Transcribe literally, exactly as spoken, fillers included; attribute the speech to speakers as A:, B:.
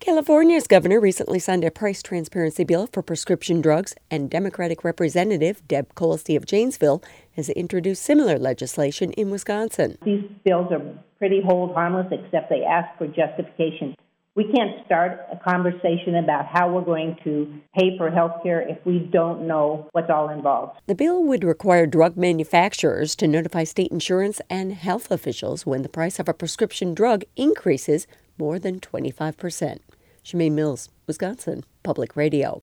A: California's governor recently signed a price transparency bill for prescription drugs, and Democratic Representative Deb Colsey of Janesville has introduced similar legislation in Wisconsin.
B: These bills are pretty hold harmless, except they ask for justification. We can't start a conversation about how we're going to pay for health care if we don't know what's all involved.
A: The bill would require drug manufacturers to notify state insurance and health officials when the price of a prescription drug increases more than twenty-five percent. Shemaine Mills, Wisconsin Public Radio.